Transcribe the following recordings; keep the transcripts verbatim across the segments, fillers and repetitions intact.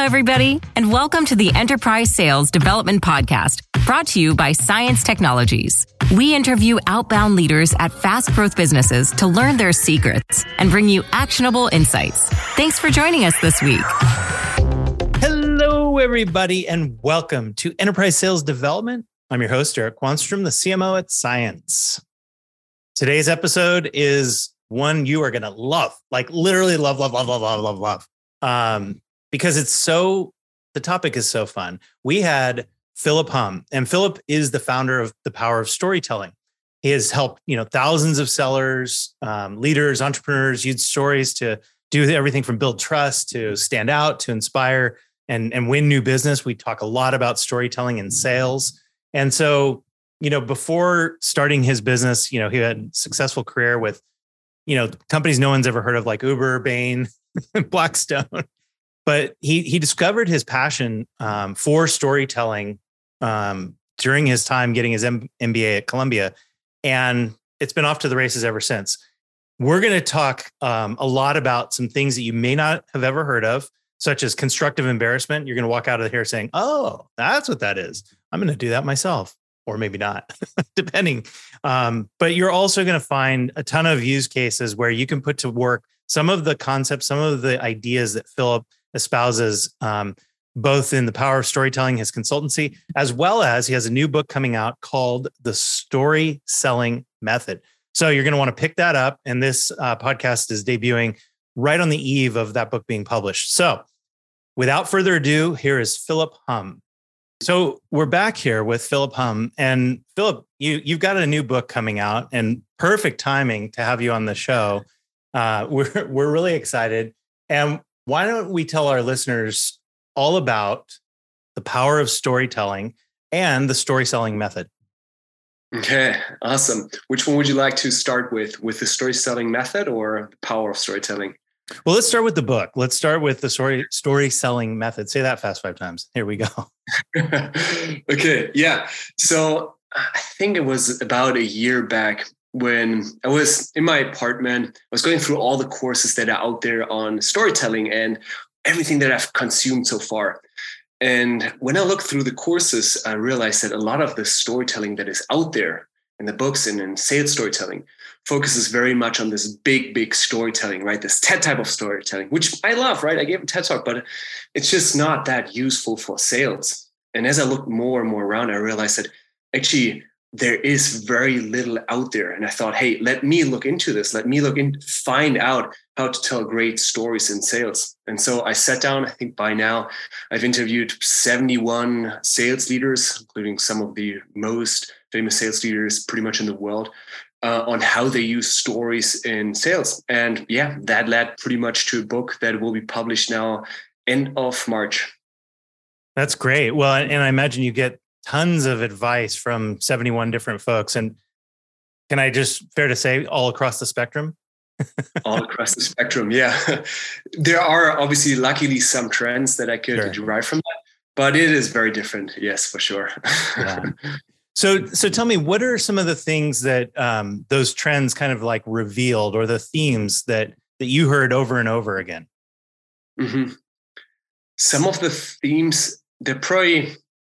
everybody, and welcome to the Enterprise Sales Development Podcast, brought to you by Science Technologies. We interview outbound leaders at fast growth businesses to learn their secrets and bring you actionable insights. Thanks for joining us this week. Hello, everybody, and welcome to Enterprise Sales Development. I'm your host, Eric Quanstrom, the C M O at Science. Today's episode is one you are going to love, like literally love, love, love, love, love, love, love. Um, because it's so, the topic is so fun. We had Philip Hum, and Philip is the founder of The Power of Storytelling. He has helped, you know, thousands of sellers, um, leaders, entrepreneurs use stories to do everything from build trust to stand out, to inspire and, and win new business. We talk a lot about storytelling in sales. And so, you know, before starting his business, you know, he had a successful career with, you know, companies no one's ever heard of, like Uber, Bain, Blackstone. But he he discovered his passion um, for storytelling um, during his time getting his M B A at Columbia, and it's been off to the races ever since. We're going to talk um, a lot about some things that you may not have ever heard of, such as constructive embarrassment. You're going to walk out of here saying, "Oh, that's what that is. I'm going to do that myself," or maybe not, depending. Um, but you're also going to find a ton of use cases where you can put to work some of the concepts, some of the ideas that Philip espouses, um, both in The Power of Storytelling, his consultancy, as well as he has a new book coming out called The Story Selling Method. So you're going to want to pick that up. And this uh, podcast is debuting right on the eve of that book being published. So without further ado, here is Philip Hum. So we're back here with Philip Hum. And Philip, you, you've got a new book coming out, and perfect timing to have you on the show. Uh, we're, we're really excited. And why don't we tell our listeners all about the power of storytelling and the story selling method? Okay, awesome. Which one would you like to start with, with the story selling method or the power of storytelling? Well, let's start with the book. Let's start with the story story selling method. Say that fast five times. Here we go. Okay, yeah. So I think it was about a year back when I was in my apartment. I was going through all the courses that are out there on storytelling and everything that I've consumed so far. And when I looked through the courses, I realized that a lot of the storytelling that is out there in the books and in sales storytelling focuses very much on this big, big storytelling, right? This TED type of storytelling, which I love, right? I gave a TED talk, but it's just not that useful for sales. And as I looked more and more around, I realized that actually there is very little out there. And I thought, hey, let me look into this. Let me look in, find out how to tell great stories in sales. And so I sat down. I think by now I've interviewed seventy-one sales leaders, including some of the most famous sales leaders pretty much in the world, uh, on how they use stories in sales. And yeah, that led pretty much to a book that will be published now end of March. That's great. Well, and I imagine you get tons of advice from seventy-one different folks. And can I just, fair to say, all across the spectrum? All across the spectrum, yeah. There are obviously, luckily, some trends that I could sure. derive from that, but it is very different. Yes, for sure. Yeah. So, so tell me, what are some of the things that um, those trends kind of like revealed, or the themes that that you heard over and over again? Mm-hmm. Some of the themes, they're probably,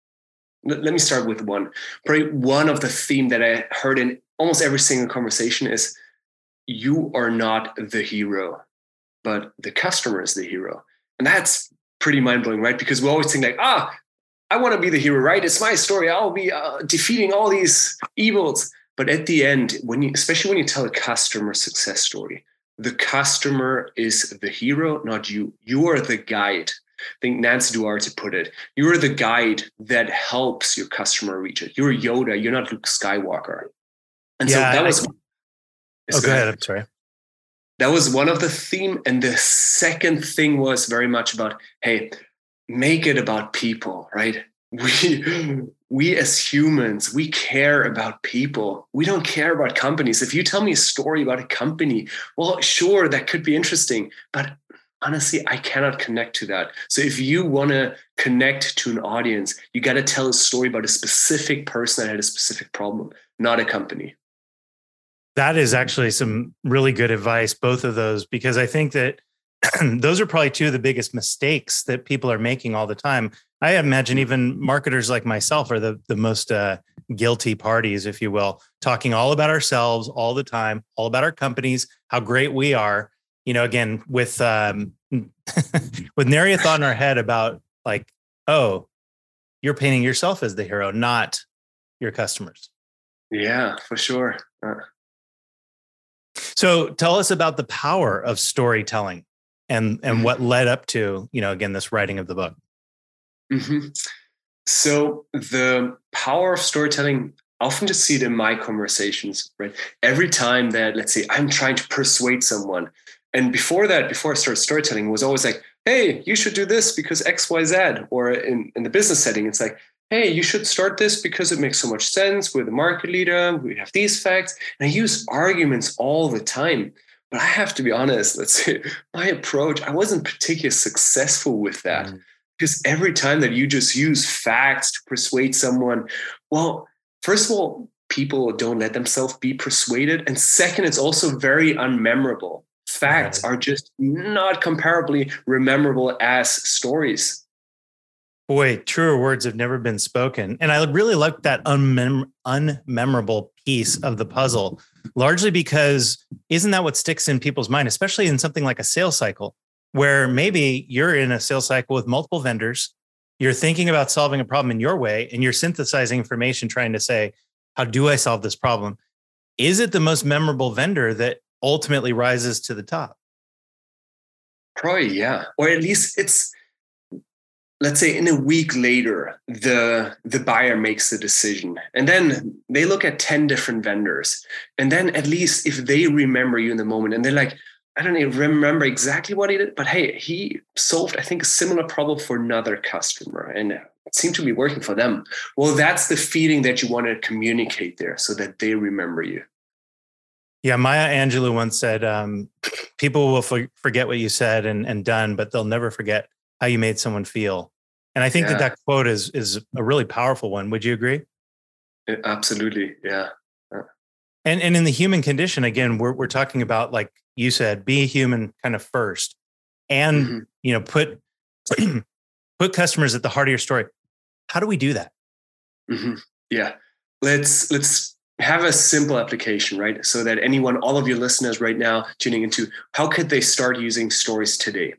let me start with one. Probably one of the theme that I heard in almost every single conversation is, you are not the hero, but the customer is the hero. And that's pretty mind-blowing, right? Because we always think like, ah, I want to be the hero, right? It's my story. I'll be uh, defeating all these evils. But at the end, when you, especially when you tell a customer success story, the customer is the hero, not you. You are the guide. I think Nancy Duarte put it. You are the guide that helps your customer reach it. You're Yoda. You're not Luke Skywalker. And yeah, so that I, was... Oh, go ahead. I'm sorry. That was one of the theme. And the second thing was very much about, hey, make it about people, right? We, we as humans, we care about people. We don't care about companies. If you tell me a story about a company, well, sure, that could be interesting. But honestly, I cannot connect to that. So if you want to connect to an audience, you got to tell a story about a specific person that had a specific problem, not a company. That is actually some really good advice, both of those, because I think that those are probably two of the biggest mistakes that people are making all the time. I imagine even marketers like myself are the, the most uh, guilty parties, if you will, talking all about ourselves all the time, all about our companies, how great we are. You know, again, with um, with nary a thought in our head about like, oh, you're painting yourself as the hero, not your customers. Yeah, for sure. Uh. So tell us about the power of storytelling and, and mm-hmm. what led up to, you know, again, this writing of the book. Mm-hmm. So the power of storytelling, I often just see it in my conversations, right? Every time that, let's say, I'm trying to persuade someone. And before that, before I started storytelling, it was always like, hey, you should do this because X, Y, Z. Or in, in the business setting, it's like, hey, you should start this because it makes so much sense. We're the market leader. We have these facts. And I use arguments all the time. But I have to be honest, let's say my approach, I wasn't particularly successful with that. Mm. Because every time that you just use facts to persuade someone, well, first of all, people don't let themselves be persuaded. And second, it's also very unmemorable. Facts are just not comparably memorable as stories. Boy, truer words have never been spoken. And I really like that unmem- unmemorable piece of the puzzle, largely because isn't that what sticks in people's mind, especially in something like a sales cycle, where maybe you're in a sales cycle with multiple vendors, you're thinking about solving a problem in your way, and you're synthesizing information, trying to say, how do I solve this problem? Is it the most memorable vendor that ultimately rises to the top? Probably, yeah. Or at least it's, let's say in a week later, the, the buyer makes the decision. And then they look at ten different vendors. And then at least if they remember you in the moment and they're like, I don't even remember exactly what he did, but hey, he solved, I think, a similar problem for another customer and it seemed to be working for them. Well, that's the feeling that you want to communicate there so that they remember you. Yeah, Maya Angelou once said, um, people will for- forget what you said and, and done, but they'll never forget how you made someone feel. And I think yeah. that that quote is is a really powerful one. Would you agree? Absolutely, yeah. yeah. And and in the human condition, again, we're we're talking about, like you said, be a human kind of first, and mm-hmm. you know, put put customers at the heart of your story. How do we do that? Mm-hmm. Yeah, let's let's have a simple application, right? So that anyone, all of your listeners right now tuning into, how could they start using stories today?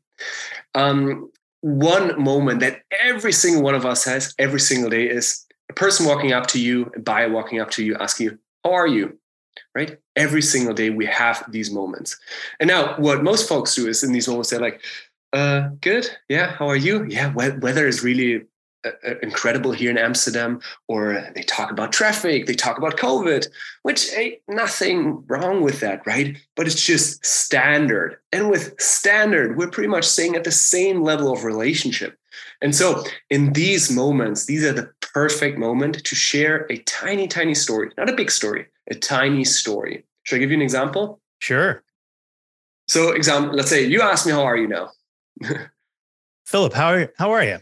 Um, one moment that every single one of us has every single day is a person walking up to you, a buyer walking up to you, asking you, how are you? Right? Every single day we have these moments. And now what most folks do is in these moments, they're like, uh, good. Yeah. How are you? Yeah. Weather is really uh, incredible here in Amsterdam. Or they talk about traffic. They talk about COVID, which ain't nothing wrong with that. Right. But it's just standard. And with standard, we're pretty much staying at the same level of relationship. And so in these moments, these are the perfect moment to share a tiny, tiny story, not a big story, a tiny story. Should I give you an example? Sure. So example, let's say you ask me, how are you now? Philip, how are you? How are you?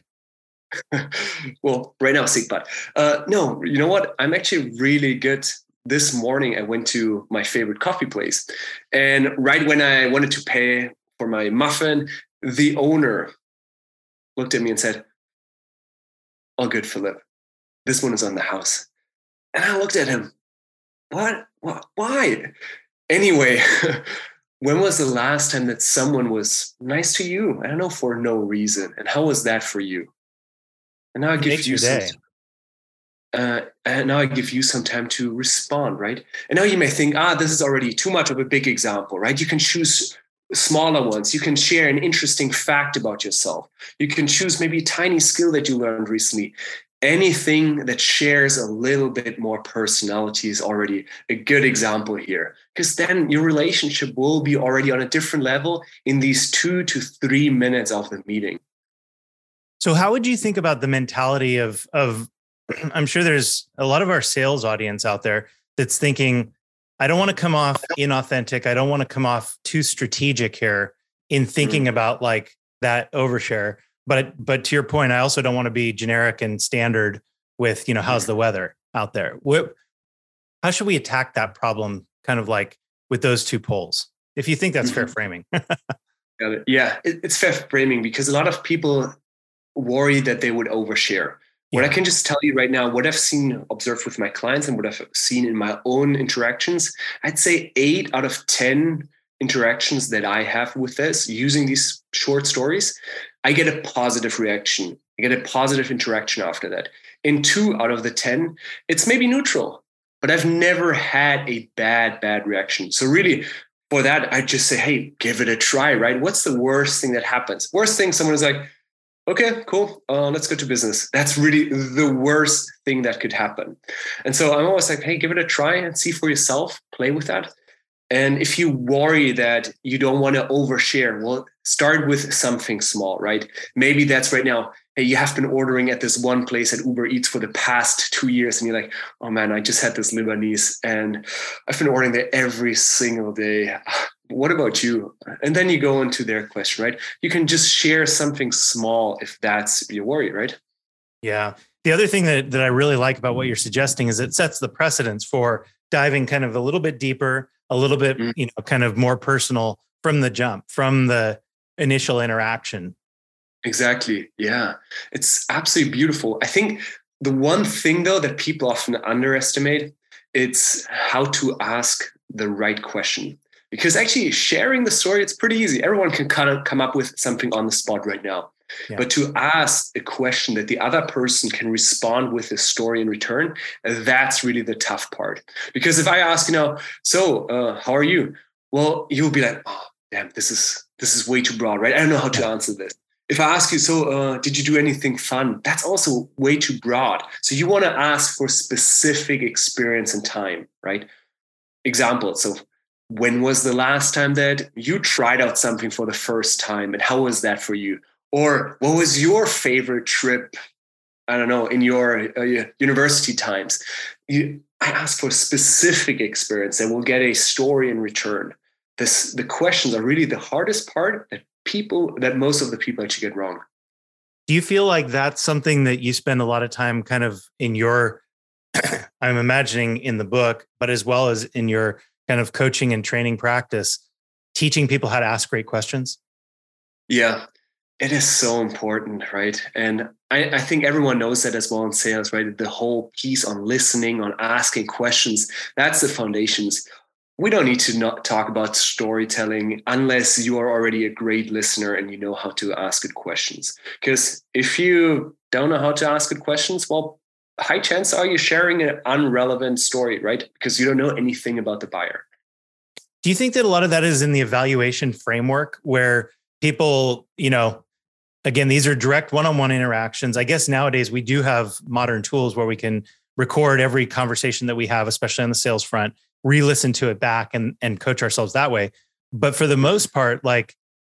Well, right now, sick, but uh, no, you know what? I'm actually really good. This morning, I went to my favorite coffee place. And right when I wanted to pay for my muffin, the owner looked at me and said, all good, Philip. This one is on the house. And I looked at him. What? What? Why? Anyway, when was the last time that someone was nice to you? I don't know, for no reason. And how was that for you? And now I give you some, uh, and now I give you some time to respond, right? And now you may think, ah, this is already too much of a big example, right? You can choose smaller ones. You can share an interesting fact about yourself. You can choose maybe a tiny skill that you learned recently. Anything that shares a little bit more personality is already a good example here, because then your relationship will be already on a different level in these two to three minutes of the meeting. So how would you think about the mentality of, of I'm sure there's a lot of our sales audience out there that's thinking, I don't want to come off inauthentic. I don't want to come off too strategic here in thinking mm-hmm. about like that overshare. But but to your point, I also don't want to be generic and standard with, you know, how's the weather out there? What, how should we attack that problem kind of like with those two poles? If you think that's mm-hmm. fair framing. Got it. Yeah, it, it's fair framing because a lot of people worry that they would overshare. What yeah. I can just tell you right now, what I've seen, observed with my clients and what I've seen in my own interactions, I'd say eight out of ten interactions that I have with this, using these short stories, I get a positive reaction. I get a positive interaction after that. In two out of the ten, it's maybe neutral, but I've never had a bad, bad reaction. So really, for that, I just say, hey, give it a try, right? What's the worst thing that happens? Worst thing, someone is like, okay, cool, uh, let's go to business. That's really the worst thing that could happen. And so I'm always like, hey, give it a try and see for yourself, play with that. And if you worry that you don't want to overshare, well, start with something small, right? Maybe that's right now, hey, you have been ordering at this one place at Uber Eats for the past two years. And you're like, oh man, I just had this Lebanese and I've been ordering there every single day. What about you? And then you go into their question, right? You can just share something small if that's your worry, right? Yeah. The other thing that, that I really like about what you're suggesting is it sets the precedence for diving kind of a little bit deeper, a little bit, you know, kind of more personal from the jump, from the initial interaction. Exactly. Yeah. It's absolutely beautiful. I think the one thing though that people often underestimate, it's how to ask the right question. Because actually sharing the story, it's pretty easy. Everyone can kind of come up with something on the spot right now. Yeah. But to ask a question that the other person can respond with a story in return, that's really the tough part. Because if I ask, you know, so uh, how are you? Well, you'll be like, oh, damn, this is this is way too broad, right? I don't know how to answer this. If I ask you, so uh, did you do anything fun? That's also way too broad. So you want to ask for specific experience and time, right? Example. So when was the last time that you tried out something for the first time? And how was that for you? Or what was your favorite trip? I don't know, in your uh, university times. You, I ask for specific experience and we'll get a story in return. This, the questions are really the hardest part that people, that most of the people actually get wrong. Do you feel like that's something that you spend a lot of time kind of in your, I'm imagining in the book, but as well as in your kind of coaching and training practice, teaching people how to ask great questions? Yeah. It is so important, right? And I, I think everyone knows that as well in sales, right? The whole piece on listening, on asking questions, that's the foundations. We don't need to not talk about storytelling unless you are already a great listener and you know how to ask good questions. Because if you don't know how to ask good questions, well, high chance are you sharing an unrelevant story, right? Because you don't know anything about the buyer. Do you think that a lot of that is in the evaluation framework where people, you know, again, these are direct one-on-one interactions. I guess nowadays we do have modern tools where we can record every conversation that we have, especially on the sales front, re-listen to it back and, and coach ourselves that way. But for the most part, like,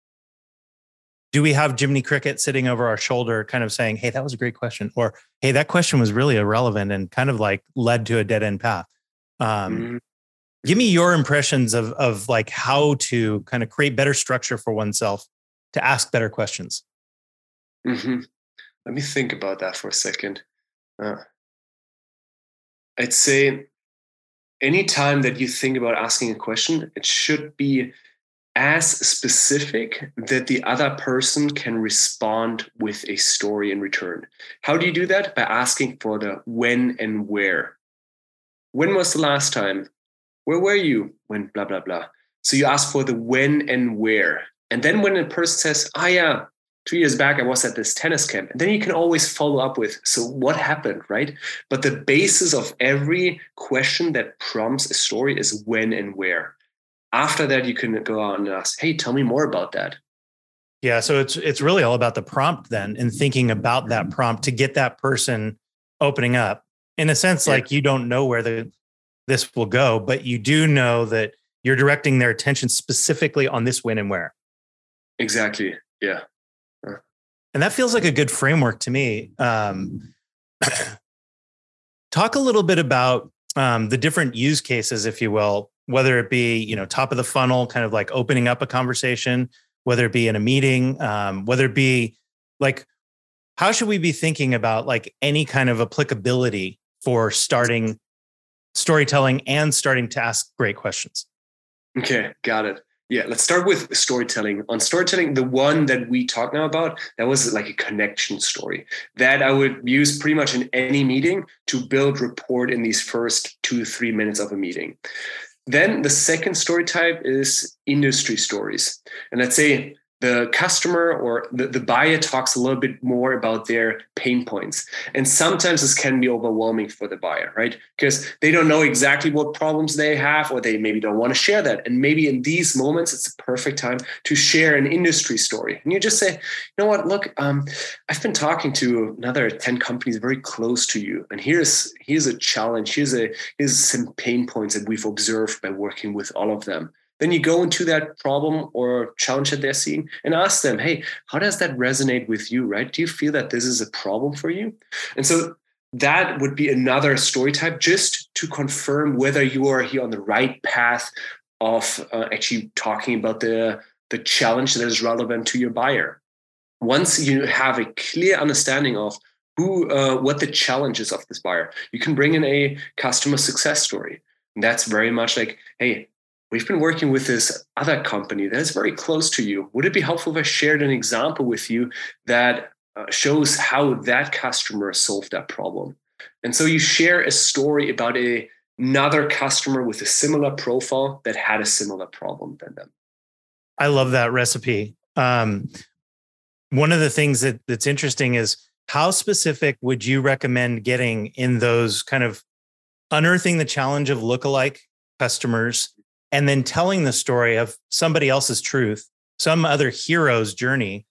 do we have Jiminy Cricket sitting over our shoulder kind of saying, hey, that was a great question. Or, hey, that question was really irrelevant and kind of like led to a dead end path. Um, mm-hmm. Give me your impressions of, of like how to kind of create better structure for oneself to ask better questions. Mm-hmm. Let me think about that for a second. Uh, I'd say anytime that you think about asking a question, it should be as specific that the other person can respond with a story in return. How do you do that? By asking for the when and where. When was the last time? Where were you when blah, blah, blah? So you ask for the when and where. And then when a person says, ah, oh, yeah, two years back, I was at this tennis camp. And then you can always follow up with, so what happened, right? But the basis of every question that prompts a story is when and where. After that, you can go on and ask, hey, tell me more about that. Yeah, so it's it's really all about the prompt then and thinking about that prompt to get that person opening up. In a sense, yeah. Like you don't know where the this will go, but you do know that you're directing their attention specifically on this when and where. Exactly, yeah. And that feels like a good framework to me. Um, talk a little bit about um, the different use cases, if you will, whether it be, you know, top of the funnel, kind of like opening up a conversation, whether it be in a meeting, um, whether it be like, how should we be thinking about like any kind of applicability for starting storytelling and starting to ask great questions? Okay, got it. Yeah, let's start with storytelling. On storytelling, the one that we talk now about, that was like a connection story that I would use pretty much in any meeting to build rapport in these first two, three minutes of a meeting. Then the second story type is industry stories. And let's say the customer or the, the buyer talks a little bit more about their pain points. And sometimes this can be overwhelming for the buyer, right? Because they don't know exactly what problems they have, or they maybe don't want to share that. And maybe in these moments, it's a perfect time to share an industry story. And you just say, you know what, look, um, I've been talking to another ten companies very close to you. And here's, here's a challenge. Here's, a, here's some pain points that we've observed by working with all of them. Then you go into that problem or challenge that they're seeing and ask them, hey, how does that resonate with you, right? Do you feel that this is a problem for you? And so that would be another story type, just to confirm whether you are here on the right path of uh, actually talking about the, the challenge that is relevant to your buyer. Once you have a clear understanding of who, uh, what the challenge is of this buyer, you can bring in a customer success story. And that's very much like, hey, we've been working with this other company that is very close to you. Would it be helpful if I shared an example with you that uh, shows how that customer solved that problem? And so you share a story about a, another customer with a similar profile that had a similar problem than them. I love that recipe. Um, one of the things that, that's interesting is how specific would you recommend getting in those kind of unearthing the challenge of lookalike customers, and then telling the story of somebody else's truth, some other hero's journey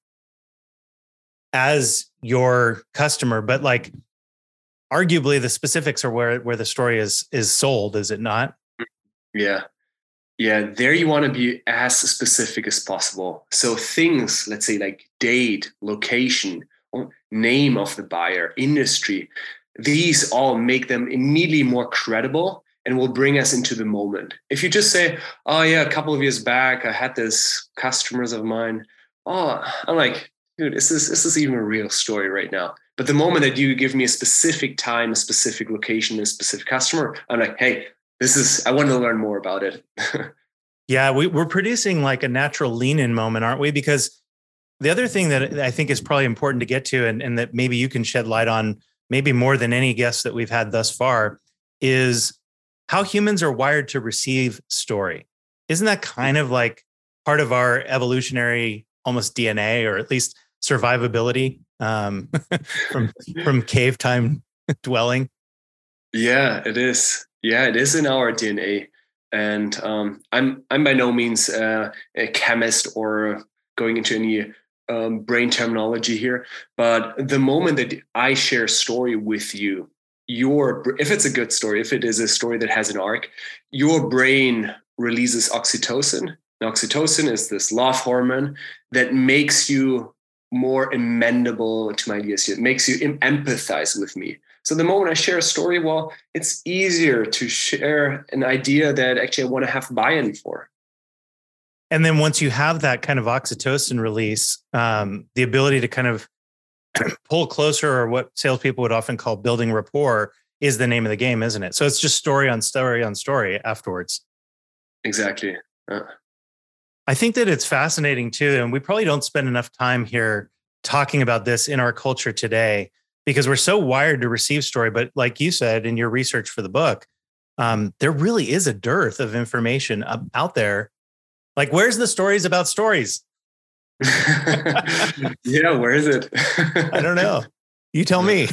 as your customer. But like, arguably the specifics are where, where the story is, is sold, is it not? Yeah. Yeah. There you want to be as specific as possible. So things, let's say like date, location, name of the buyer, industry, these all make them immediately more credible and will bring us into the moment. If you just say, oh yeah, a couple of years back, I had this customers of mine. Oh, I'm like, dude, is this, is this even a real story right now? But the moment that you give me a specific time, a specific location, a specific customer, I'm like, hey, this is, I want to learn more about it. Yeah, we, we're producing like a natural lean-in moment, aren't we? Because the other thing that I think is probably important to get to, and, and that maybe you can shed light on, maybe more than any guest that we've had thus far, is how humans are wired to receive story. Isn't that kind of like part of our evolutionary almost D N A, or at least survivability um, from from cave time dwelling? Yeah, it is. Yeah, it is in our D N A. And um, I'm I'm by no means uh, a chemist or going into any um, brain terminology here, but the moment that I share a story with you, your, if it's a good story, if it is a story that has an arc, your brain releases oxytocin. And oxytocin is this love hormone that makes you more amenable to my ideas. It makes you empathize with me. So the moment I share a story, well, it's easier to share an idea that actually I want to have buy-in for. And then once you have that kind of oxytocin release, um, the ability to kind of pull closer, or what salespeople would often call building rapport, is the name of the game, isn't it? So it's just story on story on story afterwards. Exactly. Uh. I think that it's fascinating too, and we probably don't spend enough time here talking about this in our culture today, because we're so wired to receive story. But like you said in your research for the book, um, there really is a dearth of information out there. Like, where's the stories about stories? Yeah, where is it? I don't know. You tell me.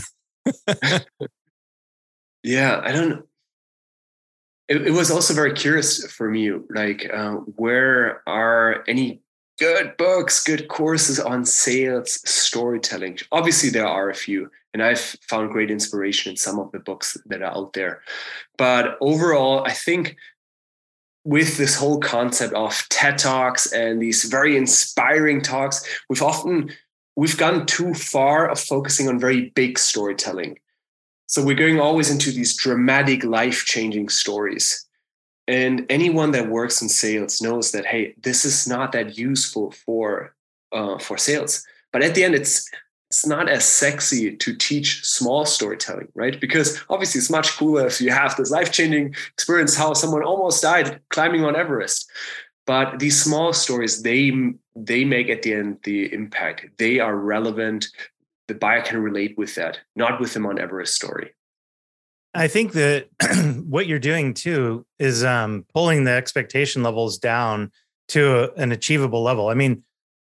Yeah, I don't know. It, it was also very curious for me, like, uh, where are any good books, good courses on sales storytelling? Obviously, there are a few, and I've found great inspiration in some of the books that are out there. But overall, I think with this whole concept of TED Talks and these very inspiring talks, we've often, we've gone too far of focusing on very big storytelling. So we're going always into these dramatic, life-changing stories. And anyone that works in sales knows that, hey, this is not that useful for uh, for sales. But at the end, it's it's not as sexy to teach small storytelling, right? Because obviously it's much cooler if you have this life-changing experience, how someone almost died climbing Mount Everest. But these small stories, they they make at the end the impact. They are relevant. The buyer can relate with that, not with the Mount Everest story. I think that what you're doing too is um, pulling the expectation levels down to a, an achievable level. I mean,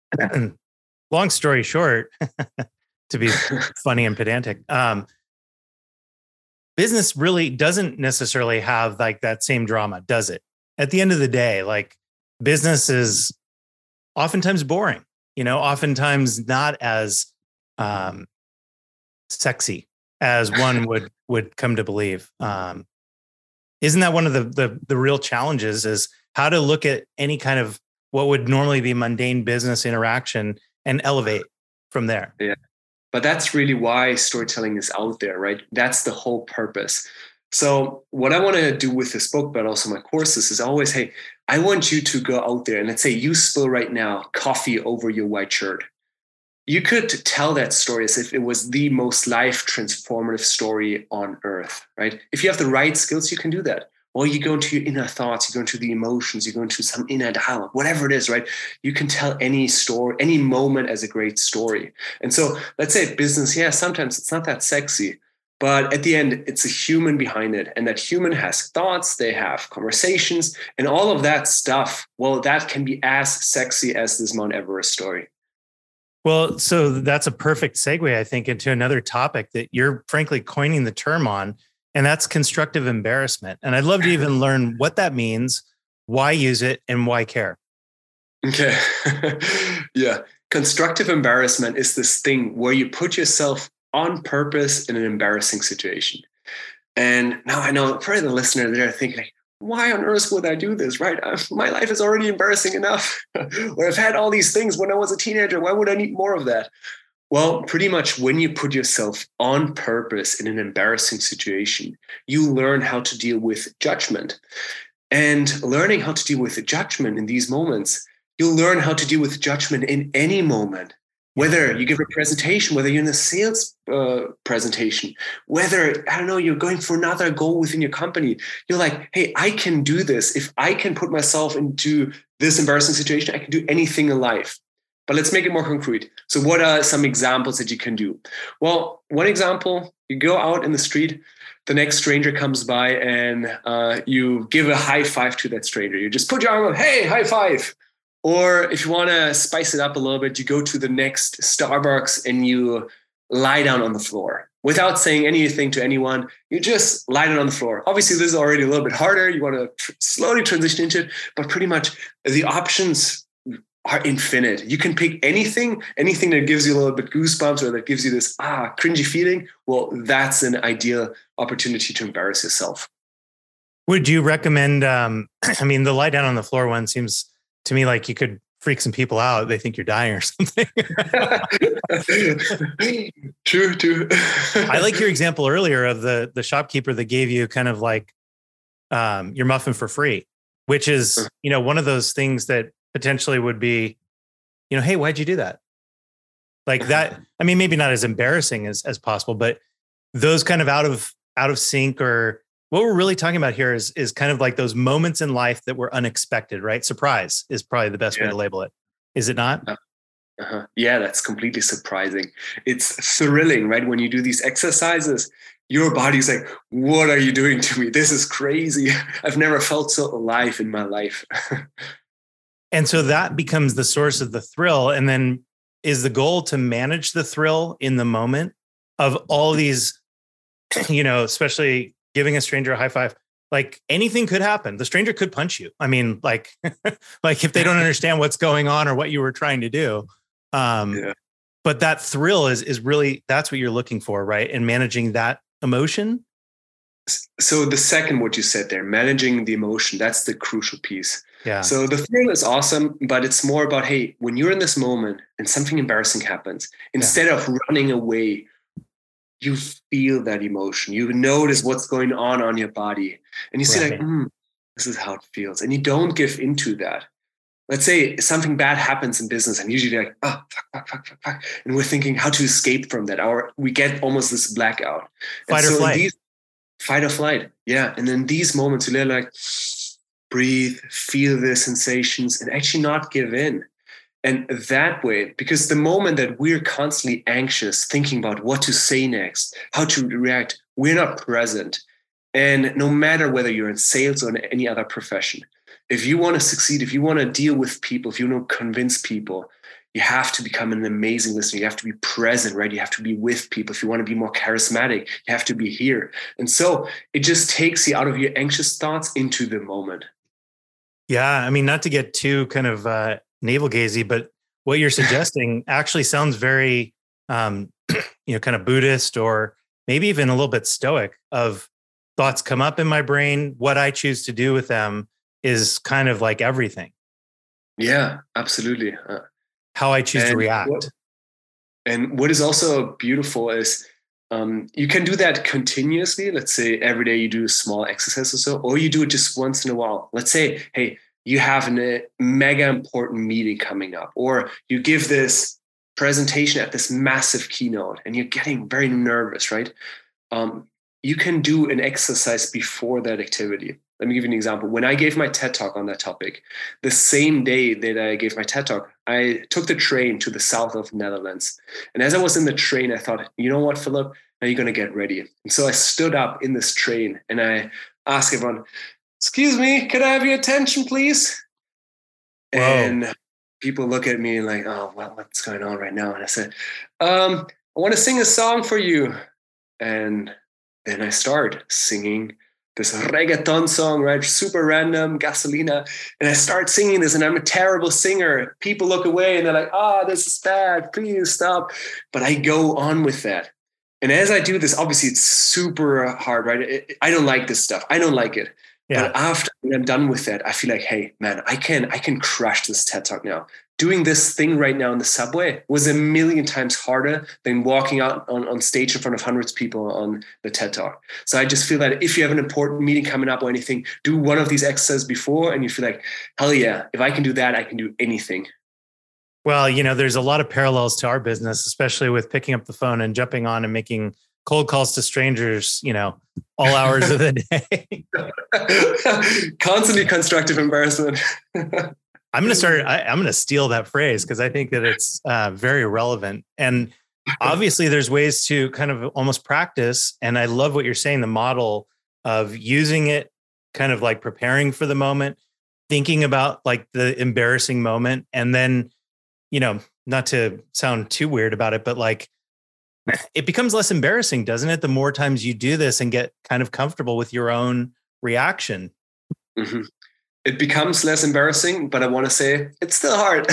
long story short, to be funny and pedantic, um, business really doesn't necessarily have like that same drama, does it? At the end of the day, like business is oftentimes boring, you know, oftentimes not as um, sexy as one would would come to believe. Um, isn't that one of the, the the real challenges is how to look at any kind of what would normally be mundane business interaction and elevate from there? Yeah. But that's really why storytelling is out there, right? That's the whole purpose. So what I want to do with this book, but also my courses, is always, hey, I want you to go out there and let's say you spill right now coffee over your white shirt. You could tell that story as if it was the most life transformative story on earth, right? If you have the right skills, you can do that. Or you go into your inner thoughts, you go into the emotions, you go into some inner dialogue, whatever it is, right? You can tell any story, any moment as a great story. And so let's say business, yeah, sometimes it's not that sexy, but at the end, it's a human behind it. And that human has thoughts, they have conversations, and all of that stuff, well, that can be as sexy as this Mount Everest story. Well, so that's a perfect segue, I think, into another topic that you're frankly coining the term on, and that's constructive embarrassment. And I'd love to even learn what that means, why use it, and why care. Okay. Yeah. Constructive embarrassment is this thing where you put yourself on purpose in an embarrassing situation. And now I know for the listener, they're thinking, like, why on earth would I do this, right? My life is already embarrassing enough. Or I've had all these things when I was a teenager. Why would I need more of that? Well, pretty much when you put yourself on purpose in an embarrassing situation, you learn how to deal with judgment. And learning how to deal with the judgment in these moments, you'll learn how to deal with judgment in any moment. Whether you give a presentation, whether you're in a sales uh, presentation, whether, I don't know, you're going for another goal within your company, you're like, hey, I can do this. If I can put myself into this embarrassing situation, I can do anything in life. But let's make it more concrete. So what are some examples that you can do? Well, one example, you go out in the street, the next stranger comes by and uh, you give a high five to that stranger. You just put your arm up, hey, high five. Or if you want to spice it up a little bit, you go to the next Starbucks and you lie down on the floor without saying anything to anyone. You just lie down on the floor. Obviously, this is already a little bit harder. You want to tr- slowly transition into it, but pretty much the options are infinite. You can pick anything, anything that gives you a little bit goosebumps or that gives you this ah cringy feeling. Well, that's an ideal opportunity to embarrass yourself. Would you recommend, um, I mean, the lie down on the floor one seems to me like you could freak some people out. They think you're dying or something. True, true. I like your example earlier of the the shopkeeper that gave you kind of like um, your muffin for free, which is, you know, one of those things that potentially would be, you know, hey, why'd you do that? Like that. I mean, maybe not as embarrassing as as possible, but those kind of out of out of sync or what we're really talking about here is, is kind of like those moments in life that were unexpected, right? Surprise is probably the best yeah. way to label it. Is it not? Uh-huh. Yeah, that's completely surprising. It's thrilling, right? When you do these exercises, your body's like, what are you doing to me? This is crazy. I've never felt so alive in my life. And so that becomes the source of the thrill. And then is the goal to manage the thrill in the moment of all these, you know, especially giving a stranger a high five, like anything could happen. The stranger could punch you. I mean, like, like if they don't understand what's going on or what you were trying to do. Um, yeah. But that thrill is, is really, that's what you're looking for, right? And managing that emotion. So the second, what you said there, managing the emotion, that's the crucial piece. Yeah. So the thrill is awesome, but it's more about, hey, when you're in this moment and something embarrassing happens, instead yeah. of running away, you feel that emotion. You notice what's going on on your body. And you see right. like, mm, this is how it feels. And you don't give into that. Let's say something bad happens in business and usually like, oh, fuck, fuck, fuck, fuck, fuck. And we're thinking how to escape from that. Or we get almost this blackout. Fight and or so flight. These, fight or flight. Yeah. And in these moments, you're like, breathe, feel the sensations, and actually not give in. And that way, because the moment that we're constantly anxious, thinking about what to say next, how to react, we're not present. And no matter whether you're in sales or in any other profession, if you want to succeed, if you want to deal with people, if you want to convince people, you have to become an amazing listener. You have to be present, right? You have to be with people. If you want to be more charismatic, you have to be here. And so it just takes you out of your anxious thoughts into the moment. Yeah. I mean, not to get too kind of uh, navel gazing, but what you're suggesting actually sounds very, um, you know, kind of Buddhist or maybe even a little bit stoic. Of thoughts come up in my brain, what I choose to do with them is kind of like everything. Yeah, absolutely. Uh, How I choose to react. What, and what is also beautiful is um, you can do that continuously. Let's say every day you do a small exercise or so, or you do it just once in a while. Let's say, hey, you have a mega important meeting coming up, or you give this presentation at this massive keynote and you're getting very nervous, right? Um, you can do an exercise before that activity. Let me give you an example. When I gave my TED Talk on that topic, the same day that I gave my TED Talk, I took the train to the south of the Netherlands. And as I was in the train, I thought, you know what, Philip, now you're going to get ready. And so I stood up in this train and I asked everyone, excuse me, can I have your attention, please? Whoa. And people look at me like, oh, well, what's going on right now? And I said, um, I want to sing a song for you. And then I start singing this reggaeton song, right? Super random, Gasolina. And I start singing this and I'm a terrible singer. People look away and they're like, oh, this is bad. Please stop. But I go on with that. And as I do this, obviously it's super hard, right? It, I don't like this stuff. I don't like it. Yeah. But after I'm done with that, I feel like, hey, man, I can, I can crush this TED Talk now. Doing this thing right now in the subway was a million times harder than walking out on, on stage in front of hundreds of people on the TED Talk. So I just feel that if you have an important meeting coming up or anything, do one of these exercises before and you feel like, hell yeah, if I can do that, I can do anything. Well, you know, there's a lot of parallels to our business, especially with picking up the phone and jumping on and making cold calls to strangers, you know, all hours of the day. Constantly constructive embarrassment. I'm going to start, I, I'm going to steal that phrase because I think that it's uh, very relevant. And obviously there's ways to kind of almost practice. And I love what you're saying, the model of using it, kind of like preparing for the moment, thinking about like the embarrassing moment. And then, you know, not to sound too weird about it, but like it becomes less embarrassing, doesn't it? The more times you do this and get kind of comfortable with your own reaction. Mm-hmm. It becomes less embarrassing, but I want to say it's still hard.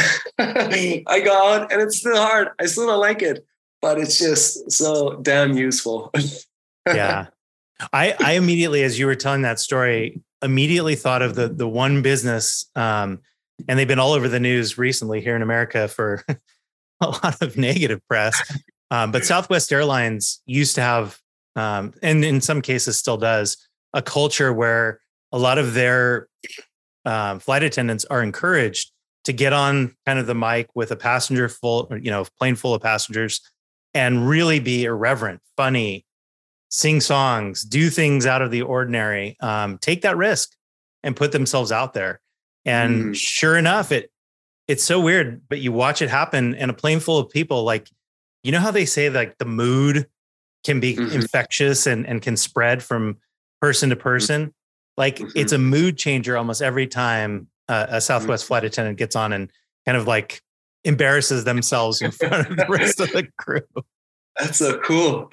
I go out and it's still hard. I still don't like it, but it's just so damn useful. Yeah. I, I immediately, as you were telling that story, immediately thought of the, the one business, um, and they've been all over the news recently here in America for a lot of negative press. Um, but Southwest Airlines used to have, um, and in some cases still does, a culture where a lot of their Um, flight attendants are encouraged to get on kind of the mic with a passenger full, you know, plane full of passengers and really be irreverent, funny, sing songs, do things out of the ordinary, um, take that risk and put themselves out there. And mm. sure enough, it it's so weird, but you watch it happen in a plane full of people. Like, you know how they say like the mood can be mm-hmm. infectious and, and can spread from person to person. Like mm-hmm. it's a mood changer almost every time uh, a Southwest mm-hmm. flight attendant gets on and kind of like embarrasses themselves in front of the rest of the crew. That's so cool.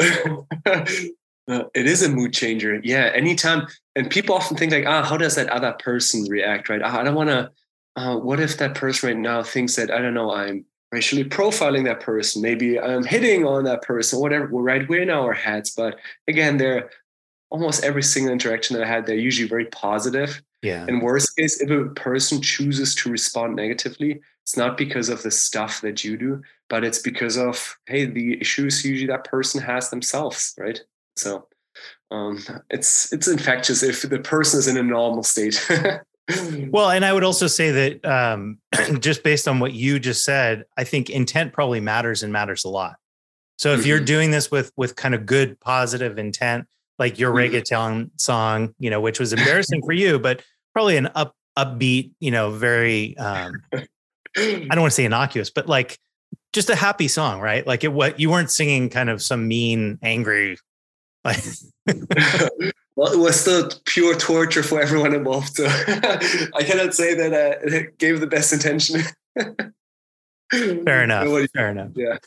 uh, it is a mood changer. Yeah. Anytime. And people often think like, ah, how does that other person react? Right. Ah, I don't want to, uh, what if that person right now thinks that, I don't know, I'm racially profiling that person. Maybe I'm hitting on that person, whatever. We're right. We're in our heads. But again, they're, almost every single interaction that I had, they're usually very positive. Yeah. In worst case, if a person chooses to respond negatively, it's not because of the stuff that you do, but it's because of, hey, the issues usually that person has themselves, right? So um, it's it's infectious if the person is in a normal state. Well, and I would also say that um, just based on what you just said, I think intent probably matters and matters a lot. So if mm-hmm. you're doing this with with kind of good, positive intent, like your reggaeton song, you know, which was embarrassing for you, but probably an up upbeat, you know, very um, I don't want to say innocuous, but like just a happy song, right? Like it what you weren't singing kind of some mean, angry like well, it was still pure torture for everyone involved. So I cannot say that uh, it gave the best intention. Fair enough. Fair enough. Yeah.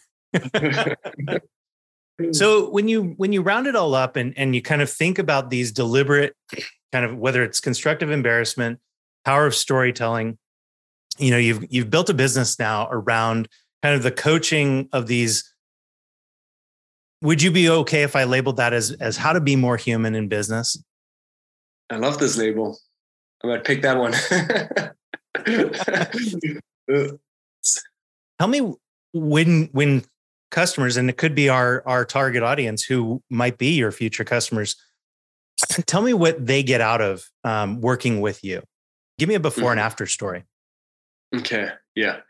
So when you when you round it all up and, and you kind of think about these deliberate kind of whether it's constructive embarrassment, power of storytelling, you know, you've you've built a business now around kind of the coaching of these. Would you be okay if I labeled that as as how to be more human in business? I love this label. I might pick that one. Tell me when when customers, and it could be our our target audience who might be your future customers, tell me what they get out of um, working with you. Give me a before mm-hmm. and after story. Okay, yeah.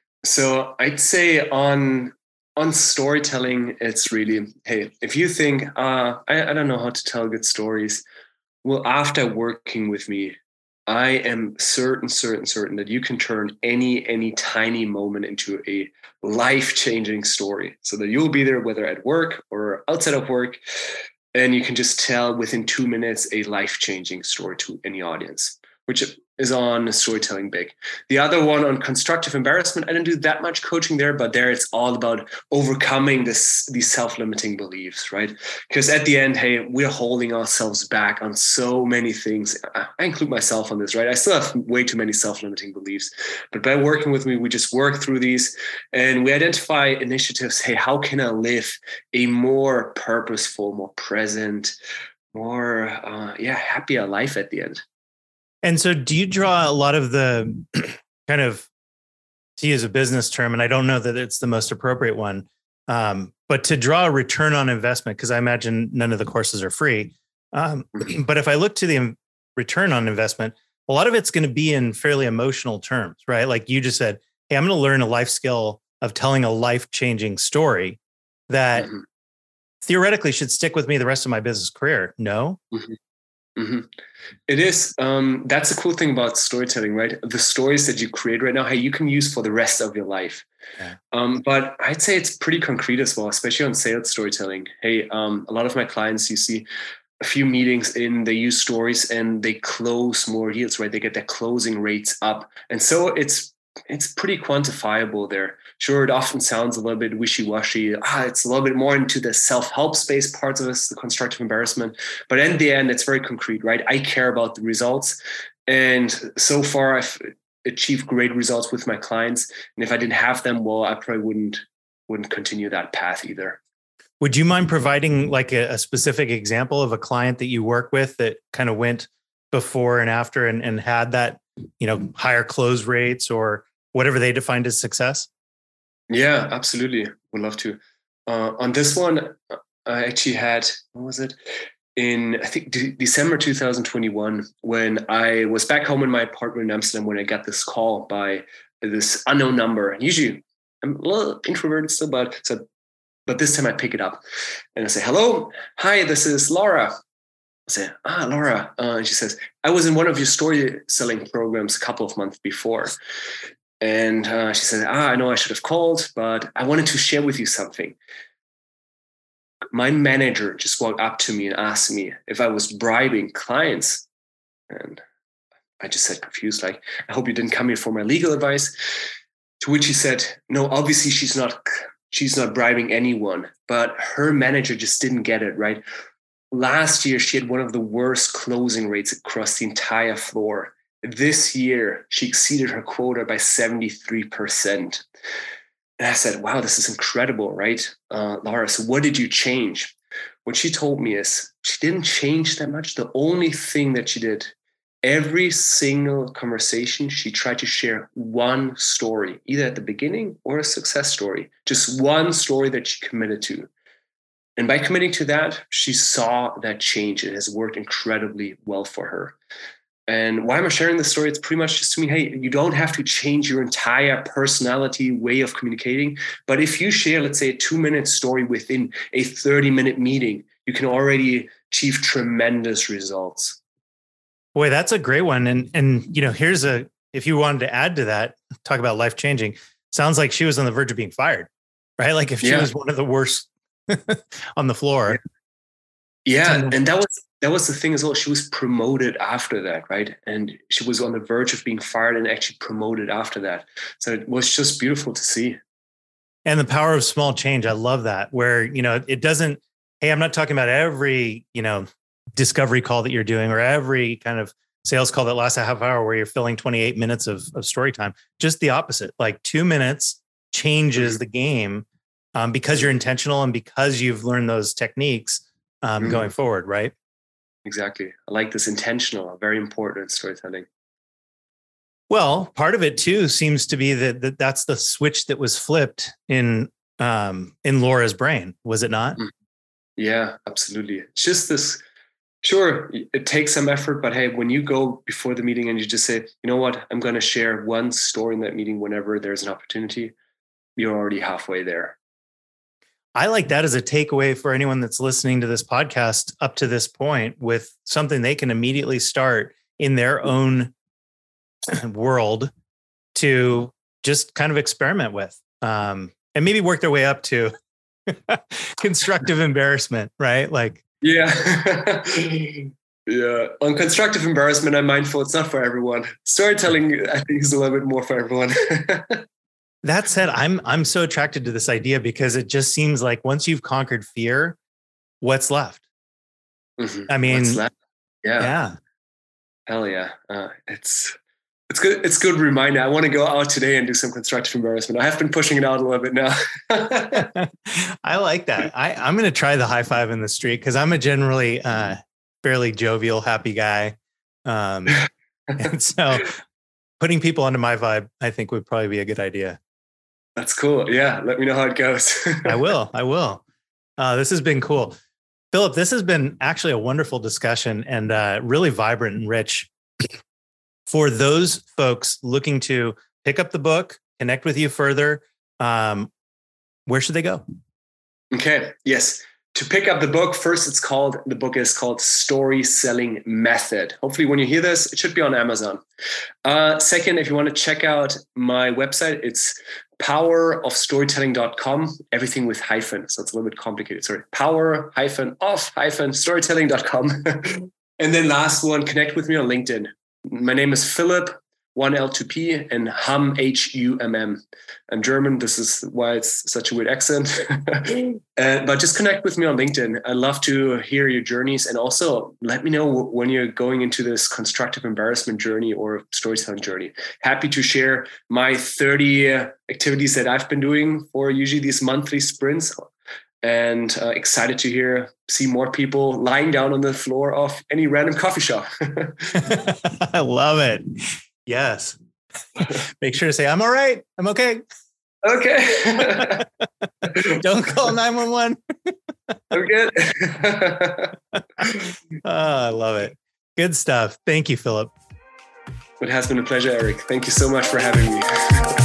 So I'd say on on storytelling, it's really, hey, if you think, uh, I, I don't know how to tell good stories, well, after working with me, I am certain, certain, certain that you can turn any, any tiny moment into a life-changing story so that you'll be there, whether at work or outside of work, and you can just tell within two minutes a life-changing story to any audience, which is on storytelling big. The other one on constructive embarrassment, I didn't do that much coaching there, but there it's all about overcoming this these self-limiting beliefs, right? Because at the end, hey, we're holding ourselves back on so many things. I include myself on this, right? I still have way too many self-limiting beliefs, but by working with me, we just work through these and we identify initiatives. Hey, how can I live a more purposeful, more present, more, uh, yeah, happier life at the end? And so do you draw a lot of the kind of, to use a business term, and I don't know that it's the most appropriate one, um, but to draw a return on investment, because I imagine none of the courses are free. Um, but if I look to the return on investment, a lot of it's going to be in fairly emotional terms, right? Like you just said, hey, I'm going to learn a life skill of telling a life-changing story that mm-hmm. theoretically should stick with me the rest of my business career. No? Mm-hmm. Mm-hmm. It is. Um, that's the cool thing about storytelling, right? The stories that you create right now, hey, you can use for the rest of your life. Yeah. Um, but I'd say it's pretty concrete as well, especially on sales storytelling. Hey, um, a lot of my clients, you see a few meetings in, they use stories and they close more deals, right? They get their closing rates up. And so it's it's pretty quantifiable there. Sure, it often sounds a little bit wishy-washy. Ah, it's a little bit more into the self-help space parts of this, the constructive embarrassment. But in the end, it's very concrete, right? I care about the results. And so far, I've achieved great results with my clients. And if I didn't have them, well, I probably wouldn't wouldn't continue that path either. Would you mind providing like a, a specific example of a client that you work with that kind of went before and after and, and had that, you know, higher close rates or whatever they defined as success? Yeah, absolutely. Would love to. Uh, on this one, I actually had, what was it? In, I think, de- December two thousand twenty-one, when I was back home in my apartment in Amsterdam, when I got this call by this unknown number. Usually, I'm a little introverted still, but, so, but this time I pick it up and I say, hello, hi, this is Laura. I say, ah, Laura. Uh, and she says, I was in one of your story selling programs a couple of months before. And uh, she said, ah, I know I should have called, but I wanted to share with you something. My manager just walked up to me and asked me if I was bribing clients. And I just said confused, like, I hope you didn't come here for my legal advice. To which he said, no, obviously she's not, she's not bribing anyone, but her manager just didn't get it, right? Last year, she had one of the worst closing rates across the entire floor. This year, she exceeded her quota by seventy-three percent. And I said, wow, this is incredible, right? Uh, Laura, so what did you change? What she told me is she didn't change that much. The only thing that she did, every single conversation, she tried to share one story, either at the beginning or a success story, just one story that she committed to. And by committing to that, she saw that change. It has worked incredibly well for her. And why am I sharing this story? It's pretty much just to me, hey, you don't have to change your entire personality, way of communicating. But if you share, let's say, a two-minute story within a thirty-minute meeting, you can already achieve tremendous results. Boy, that's a great one. And, and, you know, here's a, if you wanted to add to that, talk about life changing, sounds like she was on the verge of being fired, right? Like if she yeah. was one of the worst on the floor. Yeah. yeah. And that was, that was the thing as well. She was promoted after that, right? And she was on the verge of being fired and actually promoted after that. So it was just beautiful to see. And the power of small change. I love that, where, you know, it doesn't, hey, I'm not talking about every, you know, discovery call that you're doing or every kind of sales call that lasts a half hour where you're filling twenty-eight minutes of, of story time. Just the opposite, like two minutes changes the game um, because you're intentional and because you've learned those techniques um, mm-hmm. going forward, right? Exactly. I like this intentional, very important in storytelling. Well, part of it too seems to be that, that that's the switch that was flipped in um, in Laura's brain, was it not? Yeah, absolutely. It's just this, sure, it takes some effort, but hey, when you go before the meeting and you just say, you know what, I'm going to share one story in that meeting whenever there's an opportunity, you're already halfway there. I like that as a takeaway for anyone that's listening to this podcast up to this point, with something they can immediately start in their own world to just kind of experiment with, um, and maybe work their way up to constructive embarrassment, right? Like, yeah. yeah. On constructive embarrassment, I'm mindful it's not for everyone. Storytelling, I think, is a little bit more for everyone. That said, I'm I'm so attracted to this idea because it just seems like once you've conquered fear, what's left? Mm-hmm. I mean, what's left? Yeah, yeah, hell yeah. Uh, it's it's good. It's a good reminder. I want to go out today and do some constructive embarrassment. I have been pushing it out a little bit now. I like that. I, I'm going to try the high five in the street because I'm a generally uh, fairly jovial, happy guy, um, and so putting people under my vibe, I think, would probably be a good idea. That's cool. Yeah. Let me know how it goes. I will. I will. Uh, this has been cool. Philip, this has been actually a wonderful discussion and uh, really vibrant and rich. For those folks looking to pick up the book, connect with you further, um, where should they go? Okay. Yes. To pick up the book, first, it's called, the book is called Story Selling Method. Hopefully when you hear this, it should be on Amazon. Uh, second, if you want to check out my website, it's power of storytelling dot com, everything with hyphen. So it's a little bit complicated. Sorry. Power hyphen of hyphen storytelling dot com. And then last one, connect with me on LinkedIn. My name is Philip, one L two P, and Hum, H U M M. I'm German. This is why it's such a weird accent. uh, but just connect with me on LinkedIn. I'd love to hear your journeys. And also let me know when you're going into this constructive embarrassment journey or storytelling journey. Happy to share my thirty uh, activities that I've been doing for usually these monthly sprints. And uh, excited to hear, see more people lying down on the floor of any random coffee shop. I love it. Yes. Make sure to say, I'm all right. I'm okay. Okay. Don't call nine one one. I'm good. Oh, I love it. Good stuff. Thank you, Philip. It has been a pleasure, Eric. Thank you so much for having me.